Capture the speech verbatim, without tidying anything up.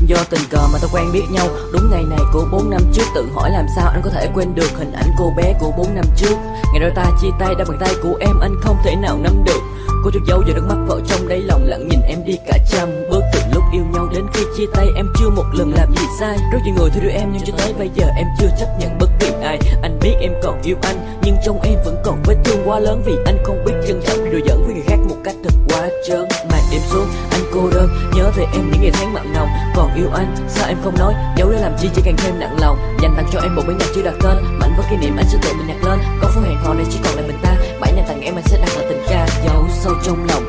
do tình cờ mà ta quen biết nhau. Đúng ngày này của bốn năm trước, tự hỏi làm sao anh có thể quên được hình ảnh cô bé của bốn năm trước. Ngày đôi ta chia tay đã bàn tay của em anh không thể nào nắm được. Cô chút dấu giờ nước mắt vỡ trong đáy lòng, lặng nhìn em đi cả trăm bước. Từ lúc yêu nhau đến khi chia tay em chưa một lần làm gì sai. Rất nhiều người theo đuổi em nhưng cho tới bây giờ em chưa chấp nhận bất kỳ ai. Anh biết em còn yêu anh nhưng trong em vẫn còn vết thương quá lớn, vì anh không biết trân trọng rồi giỡn với người khác một cách thật quá trớn. Màn đêm xuống anh cô đơn nhớ về em những ngày tháng mặn nồng. Còn yêu anh sao em không nói, giấu để làm chi chỉ càng thêm nặng lòng. Dành tặng cho em một bản nhạc chưa đặt tên, mảnh với kỷ niệm anh sẽ tự mình nhặt lên. Có phố hẹn hò này chỉ còn lại mình ta, bãi này tặng em anh sẽ đặt là tình ca. Giấu sâu trong lòng